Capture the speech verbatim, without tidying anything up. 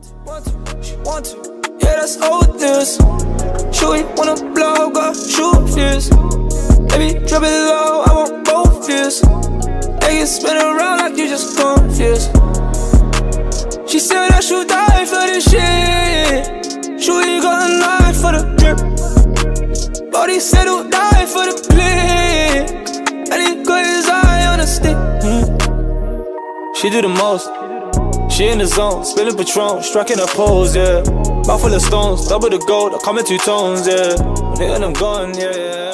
Want to, she want to, yeah, that's old news. Shorty wanna blow, got shoot fierce. Baby, drop it low, I want both fears. Niggas spin around like you just confused. She said I should die for this shit. Shorty got a knife for the drip. Body said he'll die for the click. And he got his eye on the stick. mm. She do the most. She in the zone, spilling Patron, striking her pose, yeah. Mouth full of stones, double the gold, I come in two tones, yeah. Nigga, I'm gone, yeah, yeah.